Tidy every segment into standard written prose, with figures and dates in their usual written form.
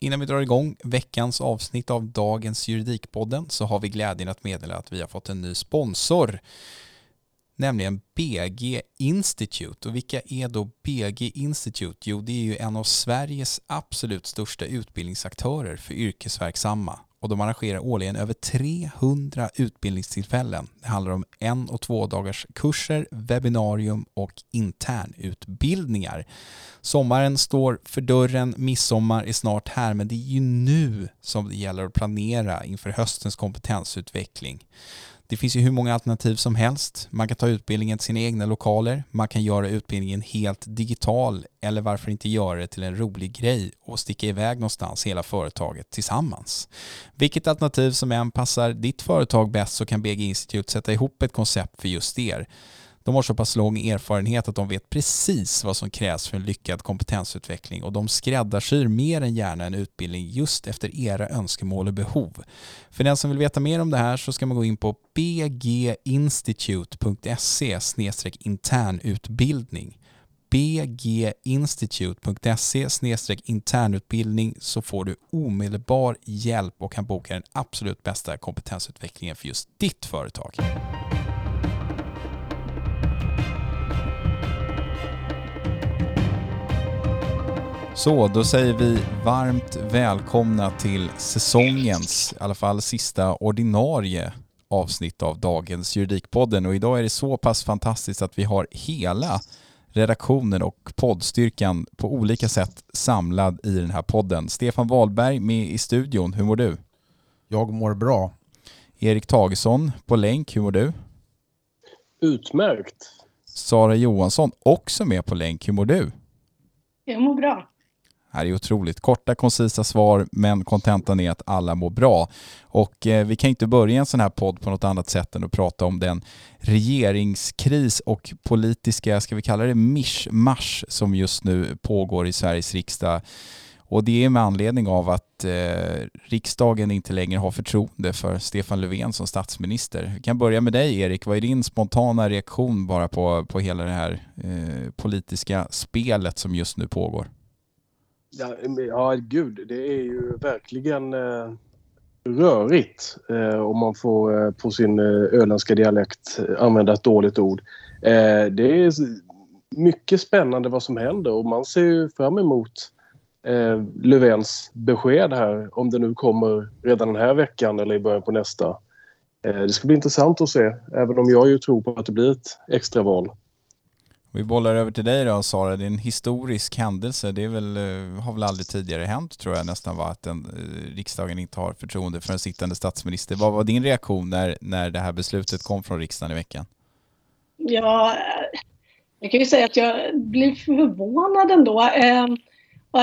Innan vi drar igång veckans avsnitt av dagens Juridikpodden så har vi glädjen att meddela att vi har fått en ny sponsor, nämligen BG Institute. Och vilka är då BG Institute? Jo, det är ju en av Sveriges absolut största utbildningsaktörer för yrkesverksamma. Och de arrangerar årligen över 300 utbildningstillfällen. Det handlar om 1- och 2-dagars kurser, webbinarium och internutbildningar. Sommaren står för dörren, midsommar är snart här, men det är ju nu som det gäller att planera inför höstens kompetensutveckling. Det finns ju hur många alternativ som helst. Man kan ta utbildningen till sina egna lokaler. Man kan göra utbildningen helt digital. Eller varför inte göra det till en rolig grej och sticka iväg någonstans hela företaget tillsammans. Vilket alternativ som än passar ditt företag bäst så kan BG Institute sätta ihop ett koncept för just er. De har så pass lång erfarenhet att de vet precis vad som krävs för en lyckad kompetensutveckling och de skräddarsyr mer än gärna en utbildning just efter era önskemål och behov. För den som vill veta mer om det här så ska man gå in på bginstitute.se/internutbildning. bginstitute.se/internutbildning så får du omedelbar hjälp och kan boka den absolut bästa kompetensutvecklingen för just ditt företag. Så, då säger vi varmt välkomna till säsongens, i alla fall sista ordinarie avsnitt av dagens Juridikpodden. Och idag är det så pass fantastiskt att vi har hela redaktionen och poddstyrkan på olika sätt samlad i den här podden. Stefan Wahlberg med i studion, hur mår du? Jag mår bra. Erik Tagesson på länk, hur mår du? Utmärkt. Sara Johansson också med på länk, hur mår du? Jag mår bra. Det här är otroligt korta, koncisa svar, men kontentan är att alla mår bra. Och vi kan inte börja en sån här podd på något annat sätt än att prata om den regeringskris och politiska, ska vi kalla det mischmasch som just nu pågår i Sveriges riksdag. Och det är med anledning av att riksdagen inte längre har förtroende för Stefan Löfven som statsminister. Vi kan börja med dig, Erik. Vad är din spontana reaktion bara på hela det här politiska spelet som just nu pågår? Ja, gud, det är ju verkligen rörigt om man får på sin öländska dialekt använda ett dåligt ord. Det är mycket spännande vad som händer och man ser ju fram emot Löfvens besked här, om det nu kommer redan den här veckan eller i början på nästa. Det ska bli intressant att se, även om jag ju tror på att det blir ett extraval. Vi bollar över till dig då, Sara. Det är en historisk händelse. Det är väl, har väl aldrig tidigare hänt, tror jag nästan, att riksdagen inte har förtroende för en sittande statsminister. Vad var din reaktion när det här beslutet kom från riksdagen i veckan? Ja, jag kan ju säga att jag blev förvånad ändå. Och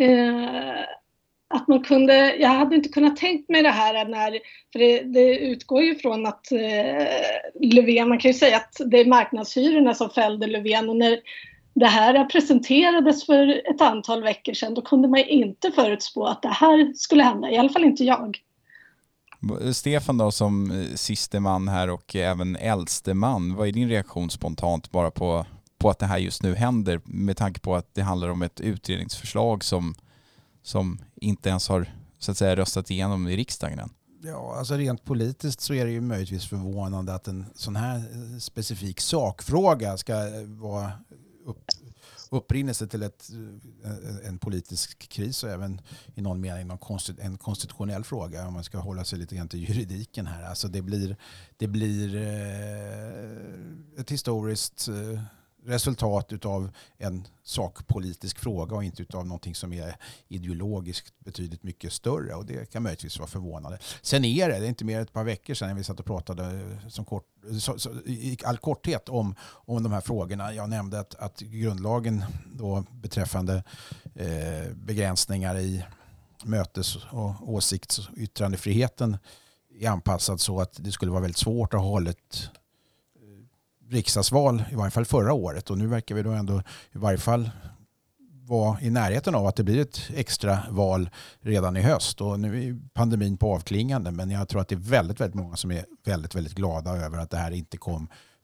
att man kunde, jag hade inte kunnat tänkt mig det här för det utgår ju från att Löfven, man kan ju säga att det är marknadshyrorna som fällde Löfven, och när det här presenterades för ett antal veckor sedan då kunde man inte förutspå att det här skulle hända, i alla fall inte jag. Stefan då, som siste man här och även äldste man, vad är din reaktion spontant bara på att det här just nu händer, med tanke på att det handlar om ett utredningsförslag som inte ens har, så att säga, röstat igenom i riksdagen än? Ja, alltså rent politiskt så är det ju möjligtvis förvånande att en sån här specifik sakfråga ska vara upprinnelse till en politisk kris och även i någon mening en konstitutionell fråga, om man ska hålla sig lite grann till juridiken här. Alltså det blir ett historiskt resultat utav en sakpolitisk fråga och inte utav någonting som är ideologiskt betydligt mycket större, och det kan möjligtvis vara förvånande. Sen är det inte mer än ett par veckor sedan vi satt och pratade i all korthet om de här frågorna. Jag nämnde att grundlagen då beträffande begränsningar i mötes- och åsikts- och yttrandefriheten är anpassad så att det skulle vara väldigt svårt att hålla ett riksdagsval, i varje fall förra året, och nu verkar vi då ändå i varje fall vara i närheten av att det blir ett extra val redan i höst, och nu är pandemin på avklingande, men jag tror att det är väldigt, väldigt många som är väldigt, väldigt glada över att det här inte kom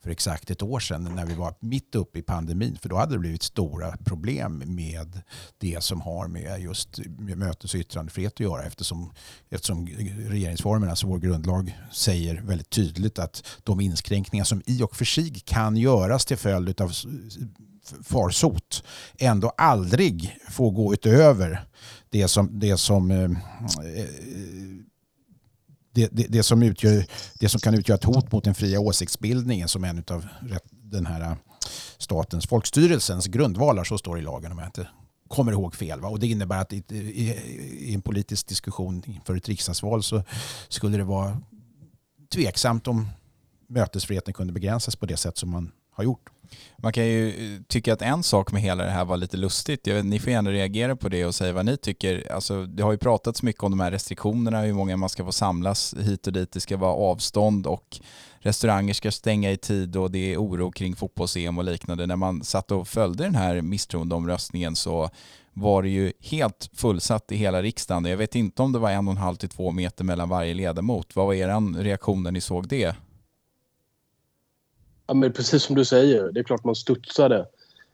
för exakt ett år sedan när vi var mitt uppe i pandemin. För då hade det blivit stora problem med det som har med just mötes- och yttrandefrihet att göra. Eftersom regeringsformen, alltså vår grundlag, säger väldigt tydligt att de inskränkningar som i och för sig kan göras till följd av farsot ändå aldrig får gå utöver det som kan utgöra ett hot mot den fria åsiktsbildningen som en av den här statens folkstyrelsens grundvalar, så står det i lagen om jag inte kommer ihåg fel. Va? Och det innebär att i en politisk diskussion inför ett riksdagsval så skulle det vara tveksamt om mötesfriheten kunde begränsas på det sätt som man har gjort. Man kan ju tycka att en sak med hela det här var lite lustigt. Ni får gärna reagera på det och säga vad ni tycker. Alltså, det har ju pratats mycket om de här restriktionerna, hur många man ska få samlas hit och dit. Det ska vara avstånd och restauranger ska stänga i tid och det är oro kring fotbolls-EM och liknande. När man satt och följde den här misstroendeomröstningen så var det ju helt fullsatt i hela riksdagen. Jag vet inte om det var 1,5 till 2 meter mellan varje ledamot. Vad var er reaktion när ni såg det? Ja, men precis som du säger, det är klart man studsade.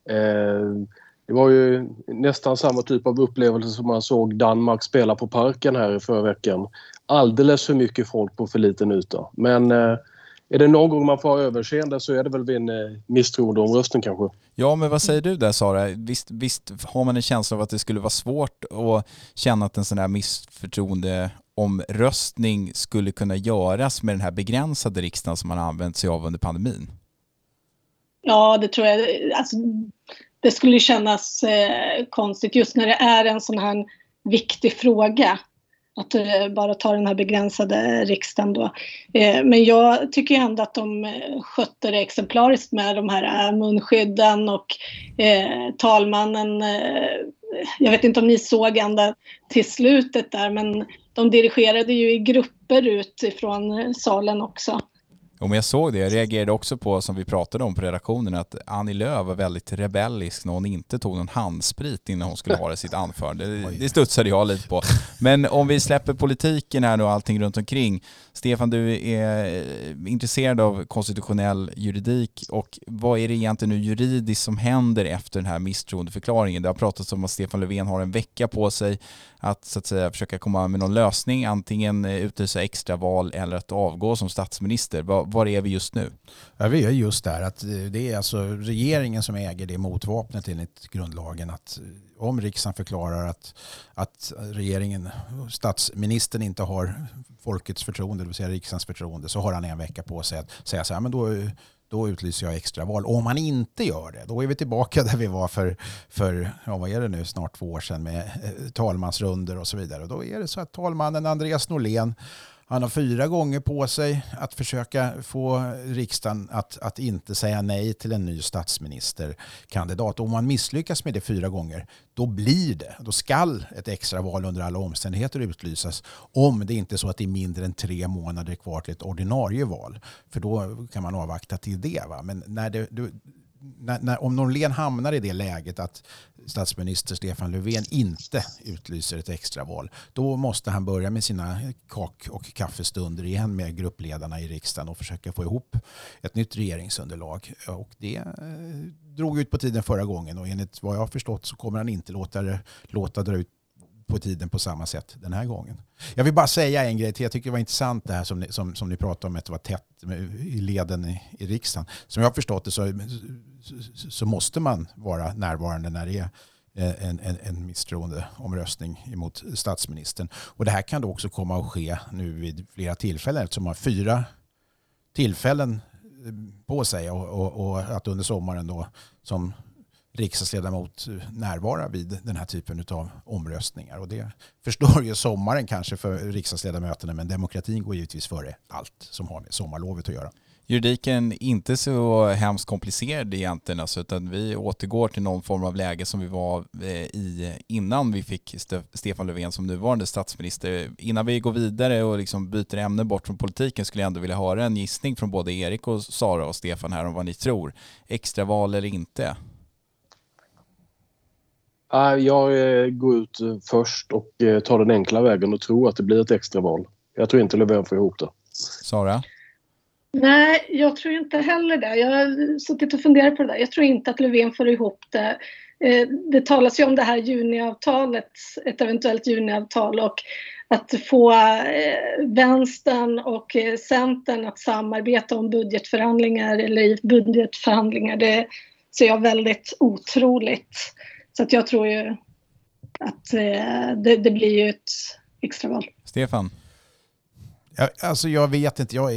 Det var ju nästan samma typ av upplevelse som man såg Danmark spela på Parken här i förra veckan. Alldeles för mycket folk på för liten yta. Men är det någon gång man får ha överseende så är det väl vid en misstroendeomröstning kanske. Ja, men vad säger du där, Sara? Visst har man en känsla av att det skulle vara svårt att känna att en sån här missförtroendeomröstning skulle kunna göras med den här begränsade riksdagen som man har använt sig av under pandemin? Ja, det tror jag. Alltså, det skulle kännas konstigt just när det är en sån här viktig fråga. Att bara ta den här begränsade riksdagen då. Men jag tycker ändå att de skötte det exemplariskt med de här munskydden och talmannen. Jag vet inte om ni såg ända till slutet där, men de dirigerade ju i grupper ut ifrån salen också. Om jag såg det, jag reagerade också på, som vi pratade om på redaktionen, att Annie Lööf var väldigt rebellisk när hon inte tog någon handsprit innan hon skulle ha sitt anförande. Det studsade jag lite på. Men om vi släpper politiken här nu och allting runt omkring. Stefan, du är intresserad av konstitutionell juridik och vad är det egentligen nu juridiskt som händer efter den här misstroendeförklaringen? Det har pratats om att Stefan Löfven har en vecka på sig att så att säga försöka komma med någon lösning, antingen utlysa extraval eller att avgå som statsminister. Var är vi just nu? Ja, vi är just där att det är alltså regeringen som äger det motvapnet enligt grundlagen, att om riksdagen förklarar att regeringen, statsministern inte har folkets förtroende, det vill säga riksdagens förtroende, så har han en vecka på sig att säga så här, men då utlyser jag extraval. Om man inte gör det, då är vi tillbaka där vi var för vad är det nu, snart 2 år sedan med talmansrunder och så vidare. Och då är det så att talmannen Andreas Norlén, han har 4 gånger på sig att försöka få riksdagen att inte säga nej till en ny statsministerkandidat. Om man misslyckas med det 4 gånger, då skall ett extraval under alla omständigheter utlysas, om det inte är så att det är mindre än 3 månader kvar till ett ordinarie val. För då kan man avvakta till det. Va? Men om Norlén hamnar i det läget att statsminister Stefan Löfven inte utlyser ett extraval, då måste han börja med sina kak- och kaffestunder igen med gruppledarna i riksdagen och försöka få ihop ett nytt regeringsunderlag. Och det drog ut på tiden förra gången, och enligt vad jag har förstått så kommer han inte låta dra ut på tiden på samma sätt den här gången. Jag vill bara säga en grej till. Jag tycker det var intressant det här som ni pratade om, att det var tätt i leden i riksdagen. Som jag har förstått det så måste man vara närvarande när det är en misstroendeomröstning emot statsministern. Och det här kan då också komma att ske nu vid flera tillfällen, eftersom man har 4 tillfällen på sig och att under sommaren då som riksdagsledamot närvara vid den här typen av omröstningar. Och det förstår ju sommaren kanske för riksdagsledamöterna, men demokratin går givetvis före allt som har med sommarlovet att göra. Juridiken är inte så hemskt komplicerad egentligen, alltså, utan vi återgår till någon form av läge som vi var i innan vi fick Stefan Löfven som nuvarande statsminister. Innan vi går vidare och liksom byter ämne bort från politiken skulle jag ändå vilja höra en gissning från både Erik och Sara och Stefan här om vad ni tror. Extraval eller inte? Jag går ut först och tar den enkla vägen och tror att det blir ett extraval. Jag tror inte Löfven får ihop det. Sara? Nej, jag tror inte heller det. Jag har suttit och funderat på det där. Jag tror inte att Löfven får ihop det. Det talas ju om det här juniavtalet, ett eventuellt juniavtal, och att få vänstern och Centern att samarbeta om budgetförhandlingar eller i budgetförhandlingar, det ser jag väldigt otroligt. Så att jag tror ju att det blir ju ett extraval. Stefan? Alltså jag vet inte, jag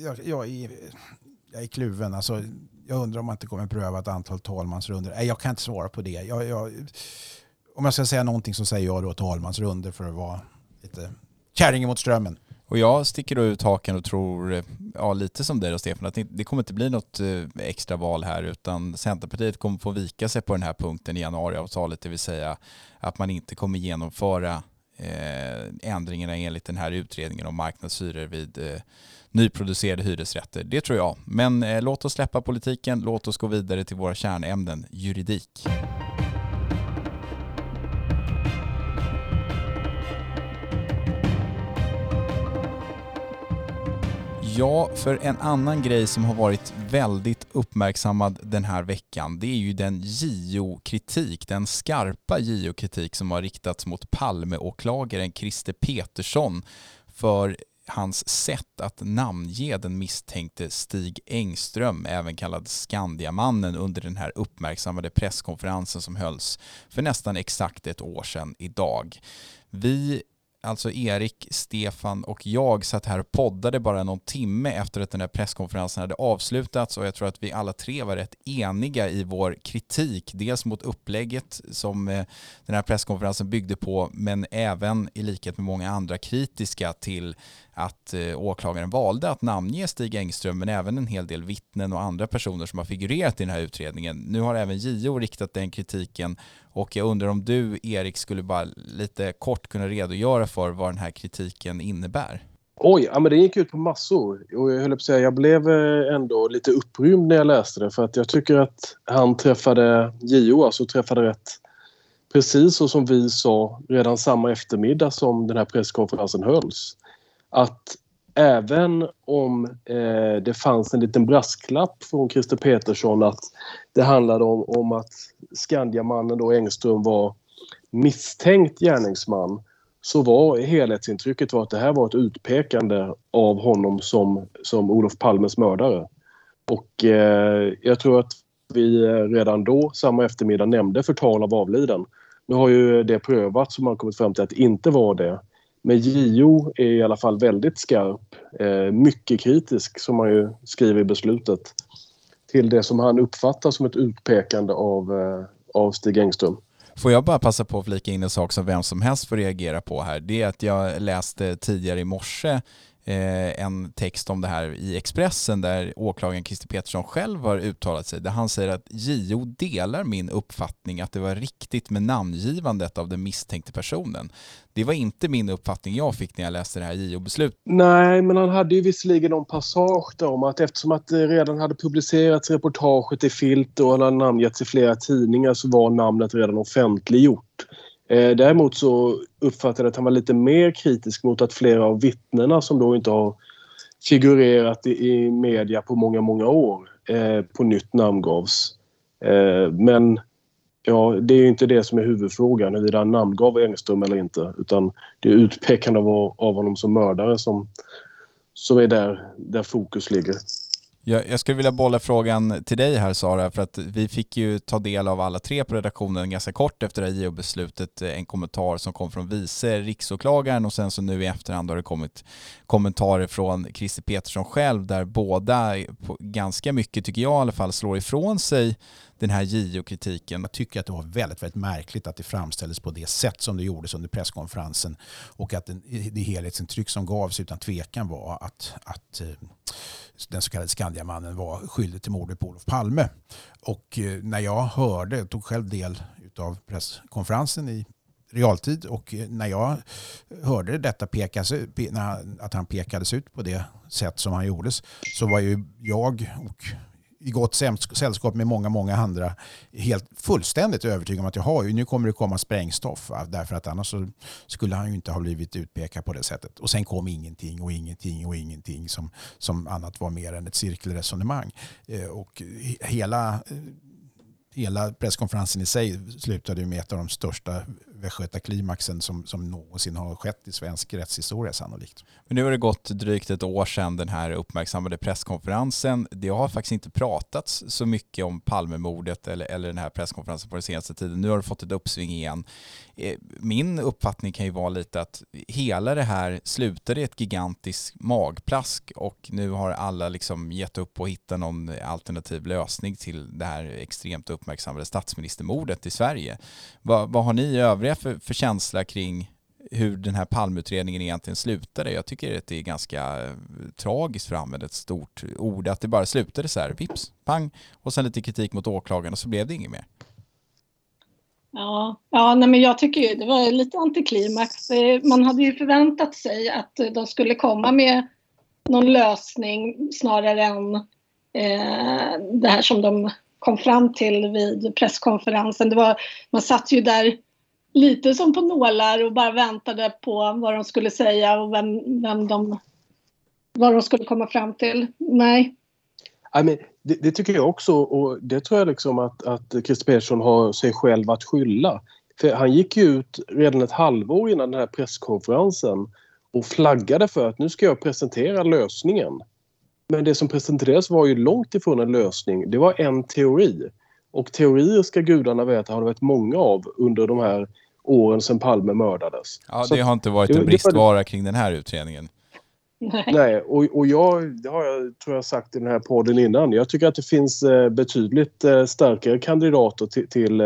är kluven. Alltså, jag undrar om man inte kommer pröva ett antal talmansrunder. Nej, jag kan inte svara på det. Om jag ska säga någonting så säger jag då talmansrunder för att vara lite kärringen mot strömmen. Och jag sticker då ut haken och tror, lite som dig då Stefan, att det kommer inte bli något extra val här, utan Centerpartiet kommer få vika sig på den här punkten i januariavtalet, det vill säga att man inte kommer genomföra ändringarna enligt den här utredningen om marknadshyror vid nyproducerade hyresrätter. Det tror jag. Men låt oss släppa politiken, låt oss gå vidare till våra kärnämnen, juridik. Ja, för en annan grej som har varit väldigt uppmärksammad den här veckan, det är ju den JO-kritik, den skarpa JO-kritik som har riktats mot Palmeåklagaren Christer Petersson för hans sätt att namnge den misstänkte Stig Engström, även kallad Skandiamannen, under den här uppmärksammade presskonferensen som hölls för nästan exakt ett år sedan idag. Vi, alltså Erik, Stefan och jag, satt här och poddade bara någon timme efter att den här presskonferensen hade avslutats, och jag tror att vi alla tre var rätt eniga i vår kritik, dels mot upplägget som den här presskonferensen byggde på, men även i likhet med många andra kritiska till att åklagaren valde att namnge Stig Engström, men även en hel del vittnen och andra personer som har figurerat i den här utredningen. Nu har även JO riktat den kritiken, och jag undrar om du, Erik, skulle bara lite kort kunna redogöra för vad den här kritiken innebär. Oj, men det gick ut på massor. Och jag höll på att säga, jag blev ändå lite upprymd när jag läste det, för att jag tycker att han träffade rätt. Precis så som vi sa redan samma eftermiddag som den här presskonferensen hölls. Att även om det fanns en liten brasklapp från Christer Petersson att det handlade om att Skandiamannen då Engström var misstänkt gärningsman, så var helhetsintrycket att det här var ett utpekande av honom som Olof Palmes mördare. Och jag tror att vi redan då samma eftermiddag nämnde förtal av avliden. Nu har ju det prövats, som man kommit fram till att det inte var det. Men JO är i alla fall väldigt skarp, mycket kritisk, som man ju skriver i beslutet, till det som han uppfattar som ett utpekande av Stig Engström. Får jag bara passa på att flika in en sak som vem som helst får reagera på här. Det är att jag läste tidigare i morse en text om det här i Expressen, där åklagaren Christer Petersson själv har uttalat sig, där han säger att JO delar min uppfattning att det var riktigt med namngivandet av den misstänkte personen. Det var inte min uppfattning jag fick när jag läste det här JO-beslutet. Nej, men han hade ju visserligen någon passage där om att eftersom att det redan hade publicerats reportaget i Filt och han hade namngetts i flera tidningar, så var namnet redan offentliggjort. Däremot så uppfattade jag att han var lite mer kritisk mot att flera av vittnena som då inte har figurerat i media på många, många år på nytt namngavs. Men ja, det är ju inte det som är huvudfrågan, huruvida han namngav Engström eller inte, utan det är utpekande av honom som mördare som är där fokus ligger. Jag skulle vilja bolla frågan till dig här, Sara, för att vi fick ju ta del av alla tre på redaktionen ganska kort efter det här JO-beslutet, en kommentar som kom från vice riksåklagaren, och sen så nu i efterhand har det kommit kommentarer från Christer Petersson själv, där båda ganska mycket, tycker jag i alla fall, slår ifrån sig den här JO-kritiken. Jag tycker att det var väldigt, väldigt märkligt att det framställdes på det sätt som det gjordes under presskonferensen, och att det helhetsintryck som gavs utan tvekan var att den så kallade Skandiamannen var skyldig till mordet på Olof Palme. Och när jag tog själv del av presskonferensen i realtid, och när jag hörde detta att han pekades ut på det sätt som han gjordes, så var ju jag och i gott sällskap med många andra helt fullständigt övertygad om att nu kommer det komma sprängstoff, därför att annars så skulle han ju inte ha blivit utpekad på det sättet. Och sen kom ingenting som annat var mer än ett cirkelresonemang. Och hela presskonferensen i sig slutade med ett av de största västgötaklimaxen som någonsin har skett i svensk rättshistoria sannolikt. Men nu har det gått drygt ett år sedan den här uppmärksammade presskonferensen. Det har faktiskt inte pratats så mycket om Palmemordet eller den här presskonferensen på den senaste tiden. Nu har det fått ett uppsving igen. Min uppfattning kan ju vara lite att hela det här slutade i ett gigantiskt magplask och nu har alla liksom gett upp och hittat någon alternativ lösning till det här extremt uppmärksammade statsministermordet i Sverige. Vad har ni övriga för känsla kring hur den här Palmeutredningen egentligen slutade? Jag tycker att det är ganska tragiskt, för att använda ett stort ord, att det bara slutade så här, vips, pang, och sen lite kritik mot åklagaren och så blev det inget mer. Nej, men jag tycker ju det var lite antiklimax. Man hade ju förväntat sig att de skulle komma med någon lösning snarare än det här som de kom fram till vid presskonferensen. Man satt ju där lite som på nålar och bara väntade på vad de skulle säga och vad de skulle komma fram till. Nej. Men det tycker jag också, och det tror jag liksom att Christer Pettersson har sig själv att skylla. För han gick ju ut redan ett halvår innan den här presskonferensen och flaggade för att nu ska jag presentera lösningen. Men det som presenterades var ju långt ifrån en lösning. Det var en teori. Och teorier ska gudarna veta har det varit många av under de här åren sedan Palme mördades. Ja, det har inte varit en bristvara kring den här utredningen. Nej, och det har jag tror jag sagt i den här podden innan. Jag tycker att det finns betydligt starkare kandidater till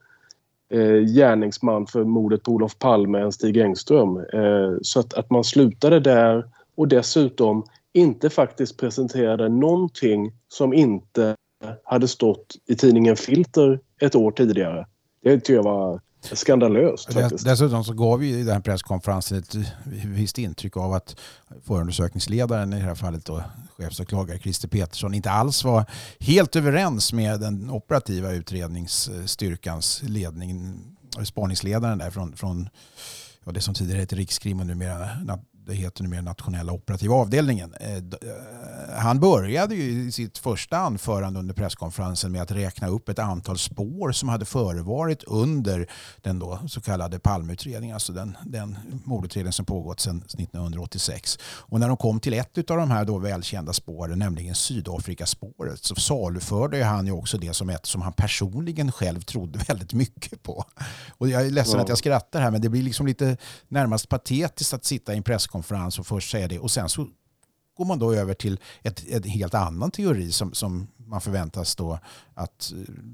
gärningsman för mordet på Olof Palme än Stig Engström. Så att man slutade där och dessutom inte faktiskt presenterade någonting som inte hade stått i tidningen Filter ett år tidigare. Det tycker jag var skandalöst faktiskt. Dessutom så gav vi i den här presskonferensen ett visst intryck av att förundersökningsledaren, i det här fallet då chefsåklagare Christer Pettersson, inte alls var helt överens med den operativa utredningsstyrkans ledning, spaningsledaren där från det som tidigare hette Rikskrim och det heter numera nationella operativa avdelningen. Han började ju i sitt första anförande under presskonferensen med att räkna upp ett antal spår som hade förevarit under den då så kallade Palmeutredningen, alltså den mordutredning som pågått sedan 1986. Och när de kom till ett av de här då välkända spåren, nämligen Sydafrikaspåret, så saluförde han ju också det som ett som han personligen själv trodde väldigt mycket på. Och jag är ledsen att jag skrattar här, men det blir liksom lite närmast patetiskt att sitta i en presskonferens och först säga det och sen så går man då över till ett helt annan teori som man förväntas då att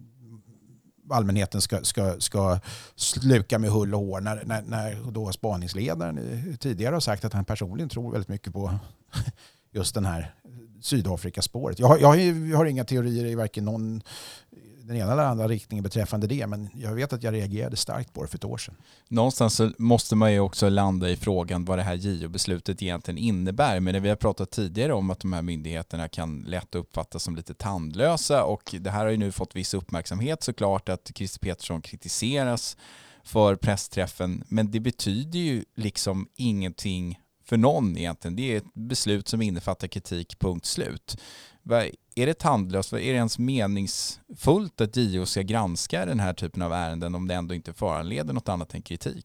allmänheten ska sluka med hull och hår när då spaningsledaren tidigare har sagt att han personligen tror väldigt mycket på just den här Sydafrikaspåret. Jag har inga teorier i varken den ena eller andra riktningen beträffande det, men jag vet att jag reagerade starkt på det för ett år sedan. Någonstans så måste man ju också landa i frågan vad det här JO-beslutet egentligen innebär. Men när vi har pratat tidigare om att de här myndigheterna kan lätt uppfattas som lite tandlösa, och det här har ju nu fått viss uppmärksamhet såklart att Christer Pettersson kritiseras för pressträffen, men det betyder ju liksom ingenting för någon egentligen. Det är ett beslut som innefattar kritik, punkt slut. Är det tandlöst? Är det ens meningsfullt att JO ska granska den här typen av ärenden om det ändå inte föranleder något annat än kritik?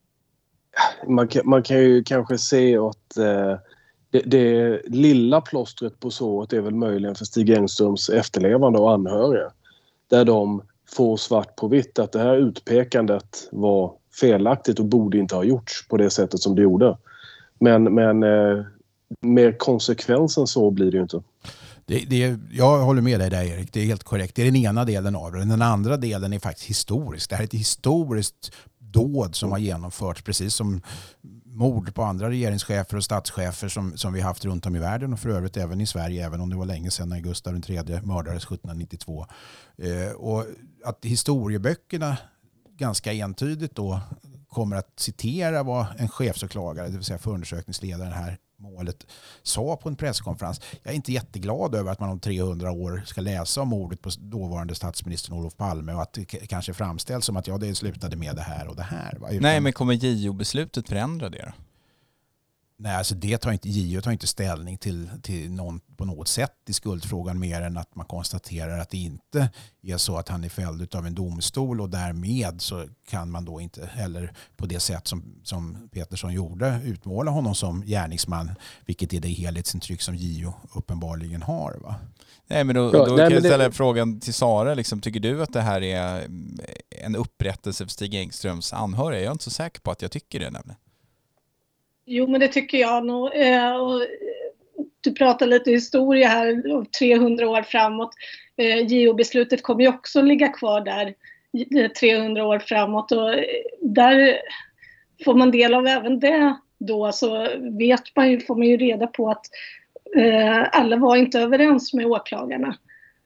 Man kan ju kanske se att det lilla plåstret på såret är väl möjligen för Stig Engströms efterlevande och anhöriga. Där de får svart på vitt att det här utpekandet var felaktigt och borde inte ha gjorts på det sättet som det gjorde. Men mer konsekvensen så blir det ju inte. Jag håller med dig där, Erik. Det är helt korrekt. Det är den ena delen av det. Den andra delen är faktiskt historisk. Det här är ett historiskt dåd som har genomförts, precis som mord på andra regeringschefer och statschefer som vi haft runt om i världen och för övrigt även i Sverige, även om det var länge sedan när Gustav III mördades 1792. Och att historieböckerna ganska entydigt då kommer att citera vad en chefsåklagare, det vill säga förundersökningsledaren här, målet sa på en presskonferens. Jag är inte jätteglad över att man om 300 år ska läsa om mordet på dåvarande statsministern Olof Palme och att det kanske framställs som att det slutade med det här och det här. Va? Nej, men kommer JO-beslutet förändra det då? Nej, alltså JO tar inte ställning till någon på något sätt i skuldfrågan mer än att man konstaterar att det inte är så att han är fälld av en domstol och därmed så kan man då inte heller på det sätt som Petersson gjorde utmåla honom som gärningsman, vilket är det helhetsintryck som JO uppenbarligen har. Va? Nej, men då kan jag ställa frågan till Sara. Liksom, tycker du att det här är en upprättelse för Stig Engströms anhöriga? Jag är inte så säker på att jag tycker det nämligen. Jo, men det tycker jag nog. Och du pratar lite historia här, 300 år framåt. JO-beslutet kommer ju också ligga kvar där 300 år framåt. Och där får man del av även det då, så får man ju reda på att alla var inte överens med åklagarna.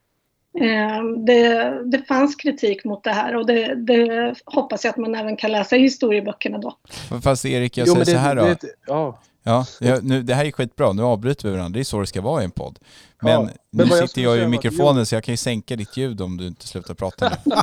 Det fanns kritik mot det här och det hoppas jag att man även kan läsa i historieböckerna då. Fast Erik, jag säger så här då. Det här är skitbra, nu avbryter vi varandra, det är så det ska vara i en podd. Men nu sitter jag i mikrofonen så jag kan ju sänka ditt ljud om du inte slutar prata nu.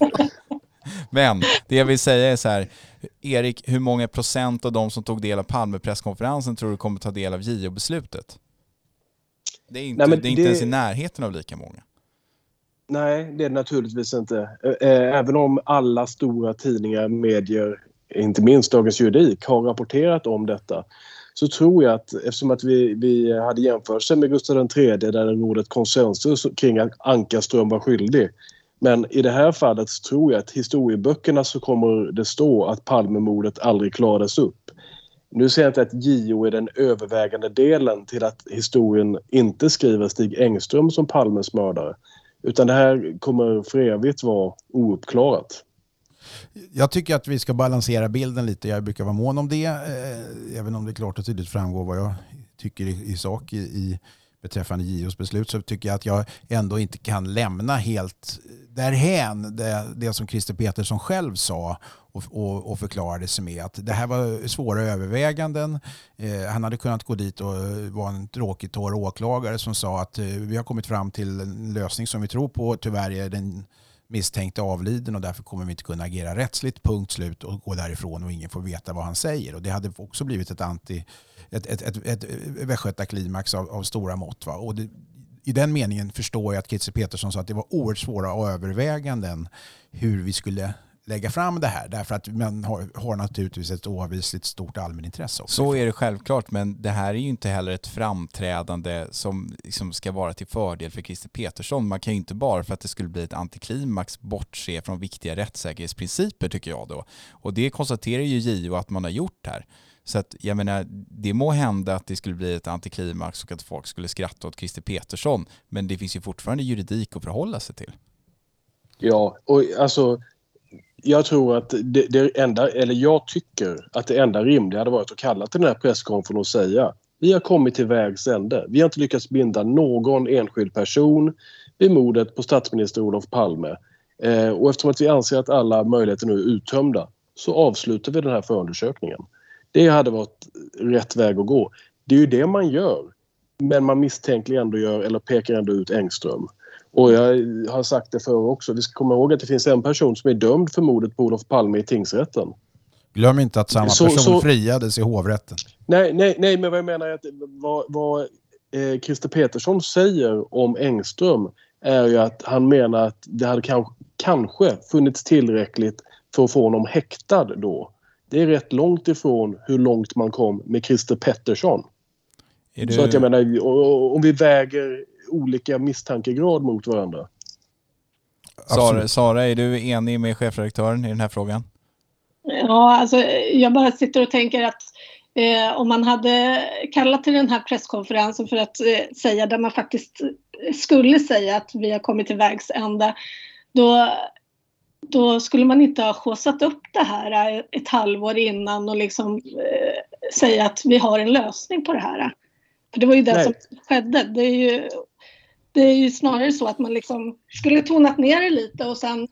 Men det jag vill säga är så här, Erik, hur många procent av de som tog del av Palme-presskonferensen tror du kommer ta del av JO-beslutet? Det är inte ens i närheten av lika många. Nej, det är det naturligtvis inte. Även om alla stora tidningar, medier, inte minst Dagens Juridik, har rapporterat om detta, så tror jag att eftersom att vi hade jämförelse med Gustav III där det rådde ett konsensus kring att Ankarström var skyldig. Men i det här fallet så tror jag att historieböckerna så kommer det stå att Palmemordet aldrig klarades upp. Nu säger jag inte att JO är den övervägande delen till att historien inte skriver Stig Engström som Palmes mördare. Utan det här kommer för evigt vara ouppklarat. Jag tycker att vi ska balansera bilden lite. Jag brukar vara mån om det. Även om det klart och tydligt framgår vad jag tycker i sak beträffande JOs beslut, så tycker jag att jag ändå inte kan lämna helt därhän det som Christer Petersson själv sa och förklarade sig med att det här var svåra överväganden. Han hade kunnat gå dit och vara en tråkig torr åklagare som sa att vi har kommit fram till en lösning som vi tror på. Tyvärr är den misstänkte avliden och därför kommer vi inte kunna agera rättsligt, punkt slut, och gå därifrån och ingen får veta vad han säger. Och det hade också blivit ett västgötaklimax av stora mått. Va? Och i den meningen förstår jag att Christer Petersson sa att det var oerhört svåra överväganden hur vi skulle lägga fram det här. Därför att man har naturligtvis ett oavvisligt stort allmänintresse också. Så är det självklart, men det här är ju inte heller ett framträdande som liksom ska vara till fördel för Christer Petersson. Man kan ju inte bara för att det skulle bli ett antiklimax bortse från viktiga rättssäkerhetsprinciper, tycker jag då. Och det konstaterar ju JO att man har gjort här. Så att jag menar, det må hända att det skulle bli ett antiklimax och att folk skulle skratta åt Christer Petersson, men det finns ju fortfarande juridik att förhålla sig till. Ja, och alltså jag tror att jag tycker att det enda rimliga hade varit att kalla till den här presskonferensen och säga: vi har kommit till vägs ände. Vi har inte lyckats binda någon enskild person vid mordet på statsminister Olof Palme. Och eftersom att vi anser att alla möjligheter nu är uttömda så avslutar vi den här förundersökningen. Det hade varit rätt väg att gå. Det är ju det man gör. Men man misstänkligen ändå eller pekar ändå ut Engström. Och jag har sagt det förr också. Vi ska komma ihåg att det finns en person som är dömd för mordet på Olof Palme i tingsrätten. Glöm inte att samma person friades i hovrätten. Nej, men vad jag menar är att vad Christer Petersson säger om Engström är ju att han menar att det hade kanske funnits tillräckligt för att få honom häktad då. Det är rätt långt ifrån hur långt man kom med Christer Pettersson. Så att jag menar, om vi väger olika misstankegrad mot varandra. Sara, är du enig med chefredaktören i den här frågan? Ja, alltså jag bara sitter och tänker att om man hade kallat till den här presskonferensen för att säga där man faktiskt skulle säga att vi har kommit till vägs ände, då skulle man inte ha skjutsat upp det här ett halvår innan och liksom säga att vi har en lösning på det här. För det var ju det som skedde. Det är ju snarare så att man liksom skulle tonat ner det lite och sen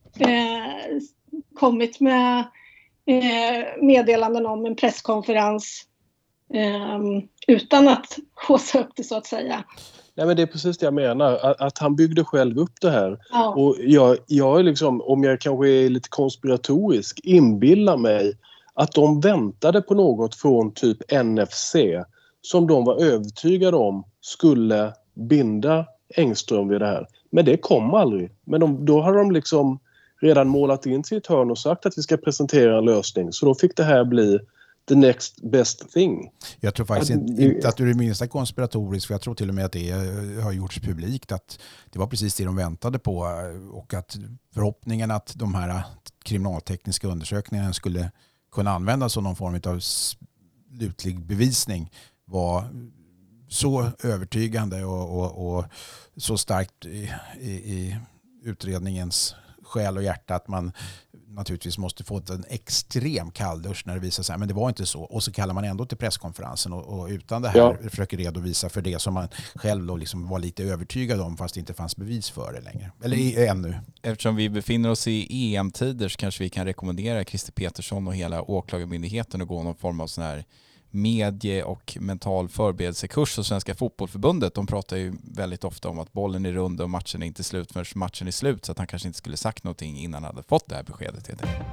kommit med meddelanden om en presskonferens utan att haussa upp det så att säga. Nej, men det är precis det jag menar. Att han byggde själv upp det här. Ja. Och jag är liksom, om jag kanske är lite konspiratorisk, inbillar mig att de väntade på något från typ NFC som de var övertygade om skulle binda Engström vid det här. Men det kom aldrig. Men då hade de liksom redan målat in sig i ett hörn och sagt att vi ska presentera en lösning. Så då fick det här bli the next best thing. Jag tror faktiskt inte att du är det minsta konspiratorisk, för jag tror till och med att det har gjorts publikt att det var precis det de väntade på, och att förhoppningen att de här kriminaltekniska undersökningarna skulle kunna användas som någon form av slutlig bevisning var så övertygande och så starkt i utredningens själ och hjärta att man naturligtvis måste få en extrem kalldusch när det visar sig, men det var inte så. Och så kallar man ändå till presskonferensen och utan det här försöker redovisa för det som man själv då liksom var lite övertygad om, fast det inte fanns bevis för det längre. Eller ännu. Eftersom vi befinner oss i EM-tider så kanske vi kan rekommendera Christer Petersson och hela åklagarmyndigheten att gå någon form av sån här medie- och mental förberedelsekurs hos Svenska fotbollförbundet. De pratar ju väldigt ofta om att bollen är rund och matchen är inte slut förrän matchen är slut, så att han kanske inte skulle sagt någonting innan han hade fått det här beskedet. Heter det.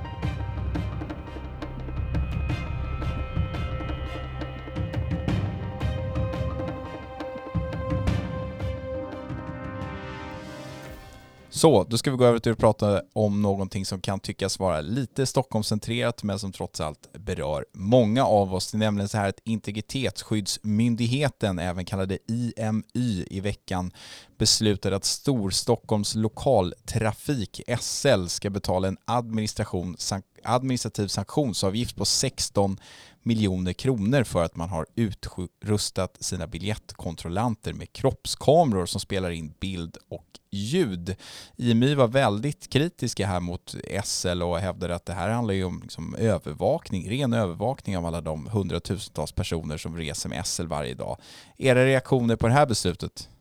Så, då ska vi gå över till att prata om någonting som kan tyckas vara lite Stockholmscentrerat men som trots allt berör många av oss. Det är nämligen så här att Integritetsskyddsmyndigheten, även kallade IMY, i veckan beslutade att Storstockholms lokaltrafik, SL, ska betala en administrativ sanktionsavgift på 16 miljoner kronor för att man har utrustat sina biljettkontrollanter med kroppskameror som spelar in bild och ljud. IMY var väldigt kritiska här mot SL och hävdade att det här handlar ju om liksom ren övervakning av alla de hundratusentals personer som reser med SL varje dag. Era reaktioner på det här beslutet?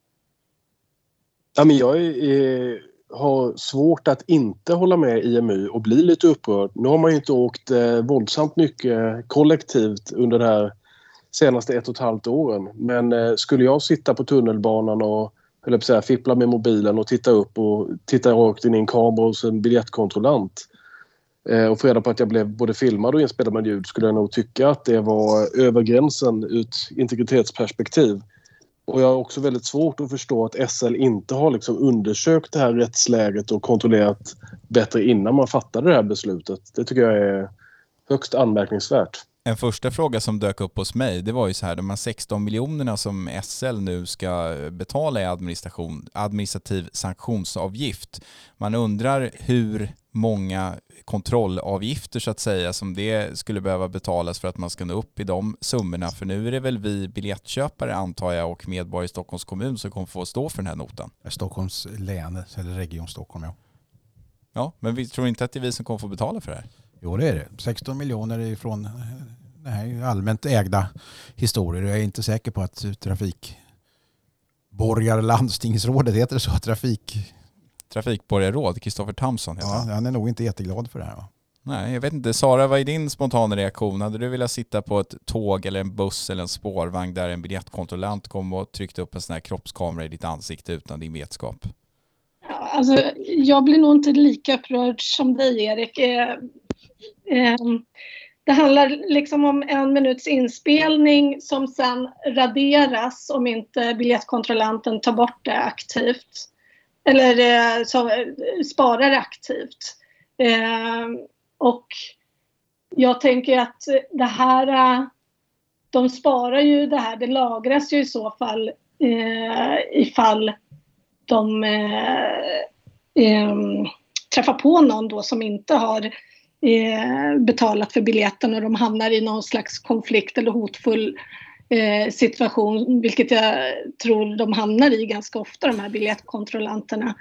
Ja, men jag har svårt att inte hålla med IMY och bli lite upprörd. Nu har man ju inte åkt våldsamt mycket kollektivt under det här senaste 1,5 åren. Men skulle jag sitta på tunnelbanan och fippla med mobilen och titta upp och titta rakt in i en kamera hos en biljettkontrollant och få reda på att jag blev både filmad och inspelad med ljud, skulle jag nog tycka att det var över gränsen ut integritetsperspektiv. Och jag har också väldigt svårt att förstå att SL inte har liksom undersökt det här rättsläget och kontrollerat bättre innan man fattade det här beslutet. Det tycker jag är högst anmärkningsvärt. En första fråga som dök upp hos mig, det var ju så här, de här 16 miljonerna som SL nu ska betala i administrativ sanktionsavgift. Man undrar hur många kontrollavgifter så att säga som det skulle behöva betalas för att man ska nå upp i de summorna. För nu är det väl vi biljettköpare, antar jag, och medborgare i Stockholms kommun som kommer få stå för den här notan. Stockholms län eller region Stockholm, ja. Ja, men vi tror inte att det är vi som kommer få betala för det här. Jo, det är det. 16 miljoner ifrån det här allmänt ägda historier. Jag är inte säker på att landstingsrådet heter det så, Trafikborgarråd, Kristoffer Tamsson heter han. Ja, han är nog inte jätteglad för det här, va? Nej, jag vet inte. Sara, vad är din spontana reaktion? Hade du velat sitta på ett tåg eller en buss eller en spårvagn där en biljettkontrollant kom och tryckte upp en sån här kroppskamera i ditt ansikte utan din vetskap? Ja, alltså, jag blir nog inte lika upprörd som dig, Erik. Det handlar liksom om 1 minuts inspelning som sen raderas om inte biljettkontrollanten tar bort det aktivt. Eller sparar det aktivt. Och jag tänker att det här, de sparar ju det här, det lagras ju i så fall ifall de träffar på någon då som inte har betalat för biljetten och de hamnar i någon slags konflikt eller hotfull situation, vilket jag tror de hamnar i ganska ofta, de här biljettkontrollanterna.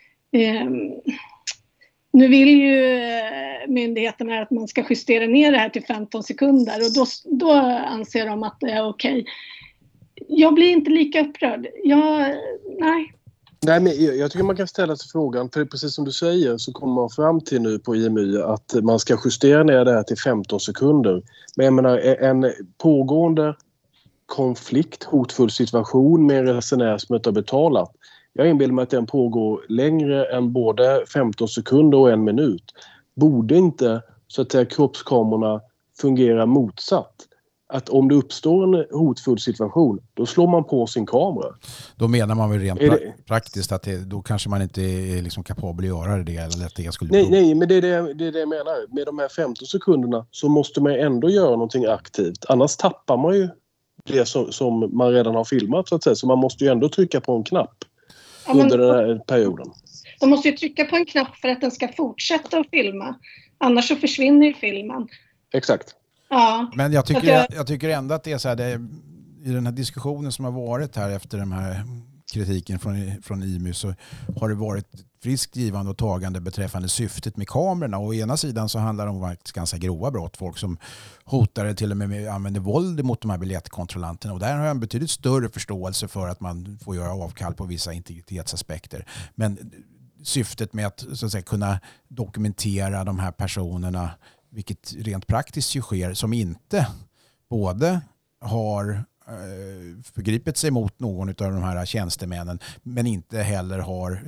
Nu vill ju myndigheterna att man ska justera ner det här till 15 sekunder och då anser de att det är okej. Jag blir inte lika upprörd. Nej. Nej, men jag tycker man kan ställa sig frågan, för precis som du säger så kommer man fram till nu på IMY att man ska justera ner det här till 15 sekunder. Men jag menar, en pågående konflikt, hotfull situation med en resenär som inte har betalat. Jag inbillar mig att den pågår längre än både 15 sekunder och 1 minut. Borde inte så att säga kroppskamerorna fungera motsatt? Att om det uppstår en hotfull situation, då slår man på sin kamera. Då menar man väl rent praktiskt att då kanske man inte är liksom kapabel att göra det eller att det skulle... Nej, men det är det jag menar. Med de här 15 sekunderna så måste man ändå göra någonting aktivt. Annars tappar man ju det som man redan har filmat så att säga. Så man måste ju ändå trycka på en knapp under den här perioden. De måste ju trycka på en knapp för att den ska fortsätta att filma. Annars så försvinner ju filmen. Exakt. Ja. Men jag tycker ändå att det är så här, i den här diskussionen som har varit här efter den här kritiken från IMU så har det varit friskt givande och tagande beträffande syftet med kamerorna. Och å ena sidan så handlar det om ganska grova brott. Folk som hotar till och med använder våld mot de här biljettkontrollanterna. Och där har jag en betydligt större förståelse för att man får göra avkall på vissa integritetsaspekter. Men syftet med att, så att säga, kunna dokumentera de här personerna, vilket rent praktiskt ju sker, som inte både har förgripit sig mot någon av de här tjänstemännen men inte heller har,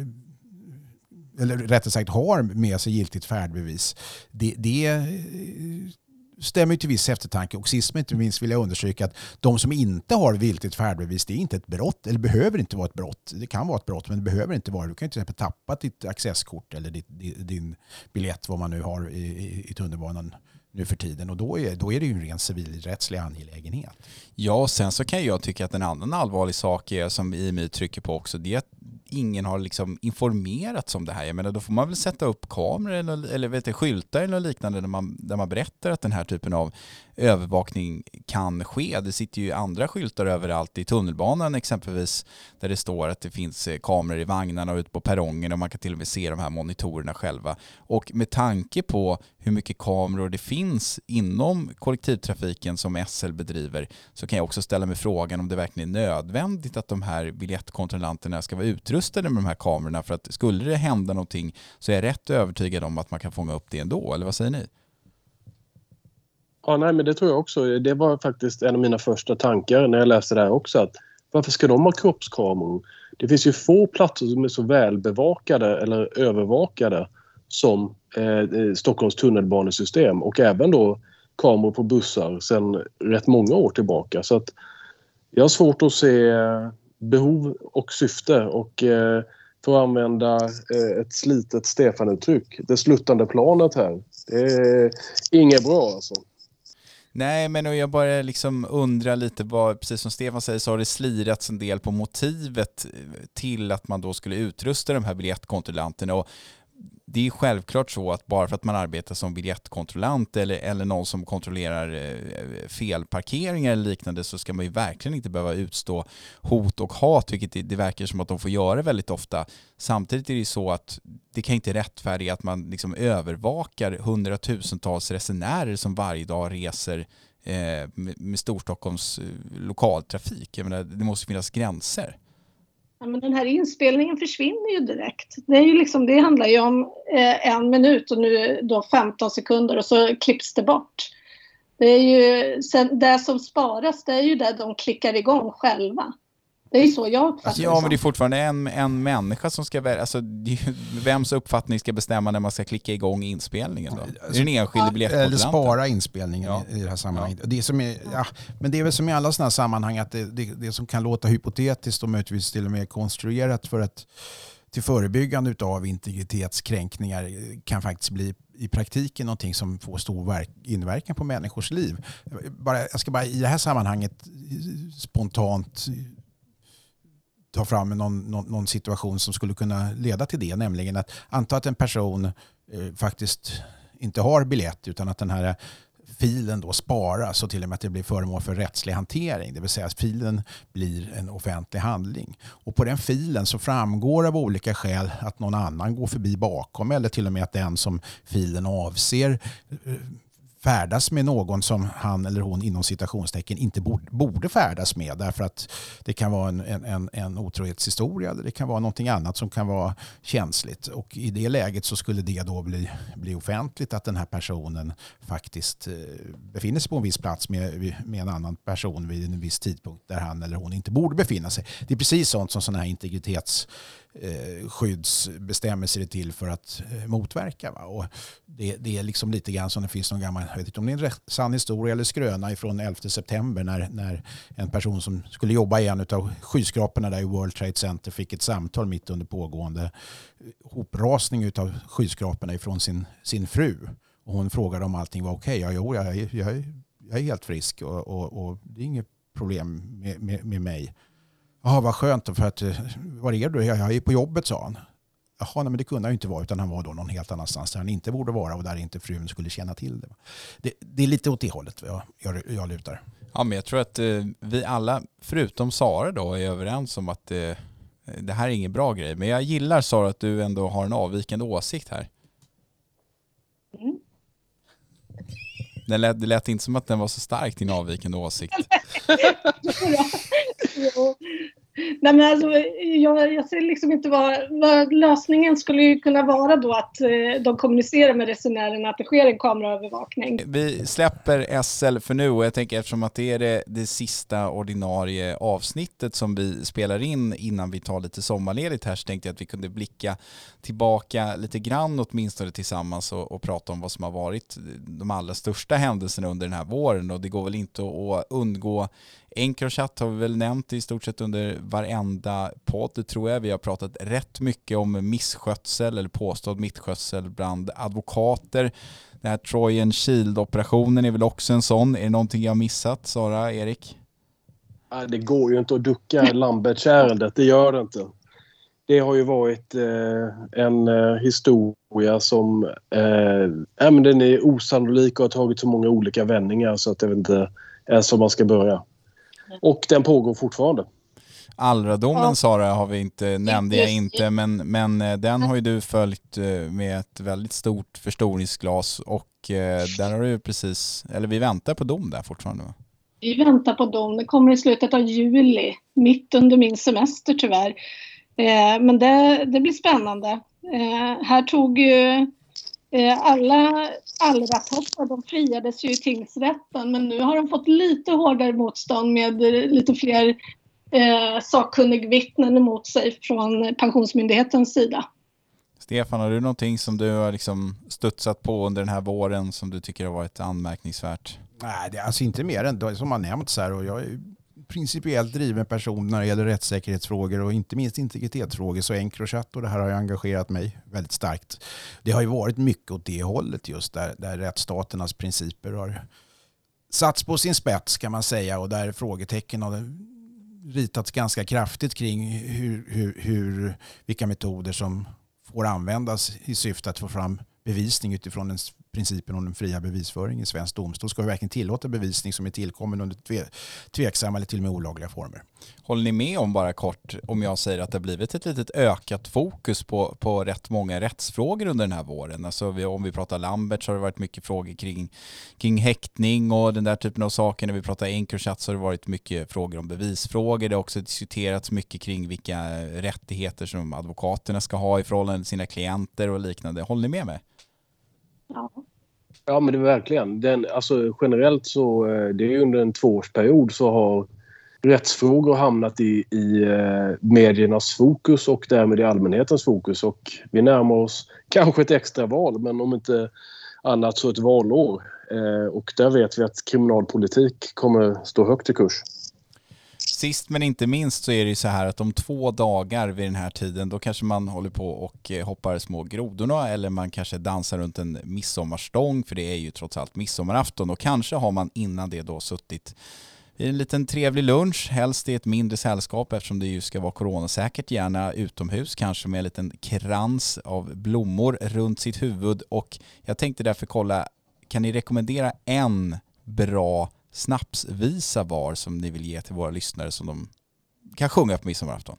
eller rättare sagt har med sig giltigt färdbevis. Det stämmer till viss eftertanke, och sist men inte minst vill jag understryka att de som inte har giltigt färdbevis, det är inte ett brott, eller behöver inte vara ett brott. Det kan vara ett brott men det behöver inte vara. Du kan ju till exempel tappa ditt accesskort eller din biljett, vad man nu har i tunnelbanan nu för tiden, och då är det ju en ren civilrättslig angelägenhet. Ja, och sen så kan jag tycka att en annan allvarlig sak är, som IMU trycker på också, det är att ingen har liksom informerats om det här. Jag menar, då får man väl sätta upp kameror eller skyltar eller liknande där man berättar att den här typen av övervakning kan ske. Det sitter ju andra skyltar överallt i tunnelbanan exempelvis, där det står att det finns kameror i vagnarna och ute på perrongen, och man kan till och med se de här monitorerna själva. Och med tanke på hur mycket kameror det finns inom kollektivtrafiken som SL bedriver, så kan jag också ställa mig frågan om det verkligen är nödvändigt att de här biljettkontrollanterna ska vara utrustade med de här kamerorna, för att skulle det hända någonting så är jag rätt övertygad om att man kan fånga upp det ändå, eller vad säger ni? Ja, nej, men det tror jag också. Det var faktiskt en av mina första tankar när jag läste det här också. Att varför ska de ha kroppskameror? Det finns ju få platser som är så välbevakade eller övervakade som Stockholms tunnelbanesystem, och även då kameror på bussar sedan rätt många år tillbaka. Så att jag har svårt att se behov och syfte, och för att använda ett slitet Stefan-uttryck, det sluttande planet här, det är inget bra alltså. Nej, men jag bara liksom undrar lite vad, precis som Stefan säger, så har det slirats en del på motivet till att man då skulle utrusta de här biljettkontrollanterna. Och det är självklart så att bara för att man arbetar som biljettkontrollant eller någon som kontrollerar felparkeringar eller liknande, så ska man ju verkligen inte behöva utstå hot och hat, vilket det verkar som att de får göra väldigt ofta. Samtidigt är det så att det kan inte rättfärdiga att man liksom övervakar hundratusentals resenärer som varje dag reser med Storstockholms lokaltrafik. Jag menar, det måste finnas gränser. Ja, men den här inspelningen försvinner ju direkt. Det är ju liksom, det handlar ju om 1 minut och nu då 15 sekunder, och så klipps det bort. Det är ju sen, det som sparas, det är ju det de klickar igång själva. Det är ju så jag uppfattar det. Ja, men det är fortfarande en människa som ska välja. Alltså, vems uppfattning ska bestämma när man ska klicka igång inspelningen då? Är det en enskild biljettkontrollant? Eller spara inspelningen i det här sammanhanget. Ja. Det som är, men det är väl som i alla sådana här sammanhang att det som kan låta hypotetiskt och möjligtvis till och med konstruerat för att till förebyggande av integritetskränkningar kan faktiskt bli i praktiken någonting som får stor inverkan på människors liv. Jag ska bara i det här sammanhanget spontant ta fram någon situation som skulle kunna leda till det, nämligen att anta att en person faktiskt inte har biljett, utan att den här filen då sparas och till och med att det blir föremål för rättslig hantering, det vill säga att filen blir en offentlig handling. Och på den filen så framgår av olika skäl att någon annan går förbi bakom, eller till och med att den som filen avser färdas med någon som han eller hon inom citationstecken inte borde färdas med, därför att det kan vara en otrohetshistoria eller det kan vara någonting annat som kan vara känsligt. Och i det läget så skulle det då bli offentligt att den här personen faktiskt befinner sig på en viss plats med en annan person vid en viss tidpunkt där han eller hon inte borde befinna sig. Det är precis sånt som sådana här integritetsskyddsbestämmelser är till för att motverka. Va? Och det är liksom lite grann som det finns någon gammal, jag vet inte om det är en sann historia eller skröna ifrån 11 september när en person som skulle jobba i en av skyskraporna där i World Trade Center fick ett samtal mitt under pågående hoprasning utav skyskraporna ifrån sin fru. Och hon frågade om allting var okej. Ja, jo, jag är helt frisk och det är inget problem med mig. Ja, vad skönt, för att var är du? Jag är på jobbet, sa han. Jaha, nej, men det kunde han ju inte vara, utan han var då någon helt annanstans där han inte borde vara och där inte frun skulle känna till det. Det är lite åt det hållet jag lutar. Ja, men jag tror att vi alla, förutom Sara då, är överens om att det här är ingen bra grej. Men jag gillar, Sara, att du ändå har en avvikande åsikt här. Mm. Det lät inte som att den var så stark, din avvikande åsikt. Nej, men alltså, jag ser liksom inte vad lösningen skulle ju kunna vara då, att de kommunicerar med resenärerna, att det sker en kameraövervakning. Vi släpper SL för nu, och jag tänker eftersom att det är det sista ordinarie avsnittet som vi spelar in innan vi tar lite sommarledigt här, så tänkte jag att vi kunde blicka tillbaka lite grann åtminstone tillsammans och prata om vad som har varit de allra största händelserna under den här våren. Och det går väl inte att undgå Encrochat, har vi väl nämnt i stort sett under varenda podd, tror jag. Vi har pratat rätt mycket om misskötsel eller påstådd misskötsel bland advokater. Den här Trojan Shield-operationen är väl också en sån. Är det någonting jag har missat, Sara, Erik? Det går ju inte att ducka Lamberts-ärendet, det gör det inte. Det har ju varit en historia som men den är osannolik och har tagit så många olika vändningar så att jag vet inte ens var man ska börja. Och den pågår fortfarande. Allra-domen, Sara, har vi inte, nämnde jag inte, men den har ju du följt med ett väldigt stort förstoringsglas, och där har du precis, eller vi väntar på dom där fortfarande, va? Vi väntar på dom, det kommer i slutet av juli, mitt under min semester tyvärr. Men det blir spännande. Här tog ju alla rapporter, de friades ju i tingsrätten, men nu har de fått lite hårdare motstånd med lite fler sakkunnig vittnen emot sig från Pensionsmyndighetens sida. Stefan, har du någonting som du har liksom studsat på under den här våren som du tycker har varit anmärkningsvärt? Nej, det är alltså inte mer än det som har nämnts här, och jag är principiellt driven person när det gäller rättssäkerhetsfrågor och inte minst integritetsfrågor, så Encrochat och det här har engagerat mig väldigt starkt. Det har ju varit mycket åt det hållet just där rättsstaternas principer har satts på sin spets, kan man säga, och där frågetecken har ritats ganska kraftigt kring vilka metoder som får användas i syfte att få fram bevisning utifrån principen om den fria bevisföringen i svensk domstol. Ska vi verkligen tillåta bevisning som är tillkommen under tveksamma eller till och med olagliga former? Håller ni med om, bara kort, om jag säger att det har blivit ett litet ökat fokus på rätt många rättsfrågor under den här våren? Alltså om vi pratar Lambert så har det varit mycket frågor kring häktning och den där typen av saker. När vi pratar Encrochat så har det varit mycket frågor om bevisfrågor. Det har också diskuterats mycket kring vilka rättigheter som advokaterna ska ha i förhållande till sina klienter och liknande. Håller ni med mig? Ja, men det är verkligen. Alltså, generellt så, det är ju under en 2-årsperiod så har rättsfrågor hamnat i mediernas fokus och därmed i allmänhetens fokus. Och vi närmar oss kanske ett extra val, men om inte annat så ett valår. Och där vet vi att kriminalpolitik kommer stå högt i kurs. Sist men inte minst så är det ju så här att om 2 dagar vid den här tiden då kanske man håller på och hoppar små grodorna, eller man kanske dansar runt en midsommarstång, för det är ju trots allt midsommarafton, och kanske har man innan det då suttit i en liten trevlig lunch, helst i ett mindre sällskap eftersom det ju ska vara coronasäkert, gärna utomhus, kanske med en liten krans av blommor runt sitt huvud. Och jag tänkte därför kolla, kan ni rekommendera en bra snapsvisa var som ni vill ge till våra lyssnare som de kan sjunga på midsommarafton?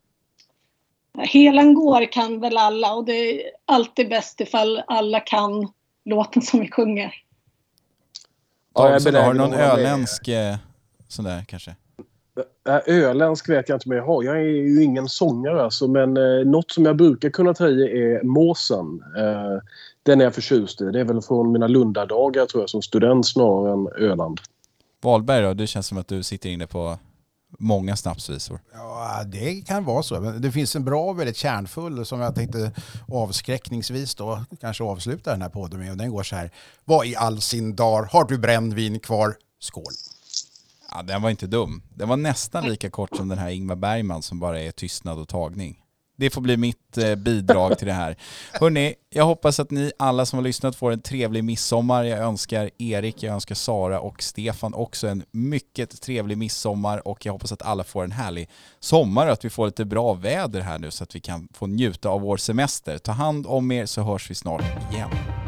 Helan går kan väl alla, och det är alltid bäst ifall alla kan låten som vi sjunger. Davidsson, har du någon öländsk sån där kanske? Öländsk vet jag inte om jag har. Jag är ju ingen sångare alltså, men något som jag brukar kunna ta i är måsen. Den är jag förtjust i. Det är väl från mina Lundadagar tror jag som student snarare än Öland. Wahlberg då? Det känns som att du sitter inne på många snapsvisor. Ja, det kan vara så. Men det finns en bra, väldigt kärnfull som jag tänkte avskräckningsvis då kanske avsluta den här podden med. Och den går så här. Vad i all sin dar har du brännvin kvar? Skål! Ja, den var inte dum. Den var nästan lika kort som den här Ingmar Bergman som bara är tystnad och tagning. Det får bli mitt bidrag till det här. Hörrni, jag hoppas att ni alla som har lyssnat får en trevlig midsommar. Jag önskar Erik, jag önskar Sara och Stefan också en mycket trevlig midsommar. Och jag hoppas att alla får en härlig sommar och att vi får lite bra väder här nu så att vi kan få njuta av vår semester. Ta hand om er så hörs vi snart igen.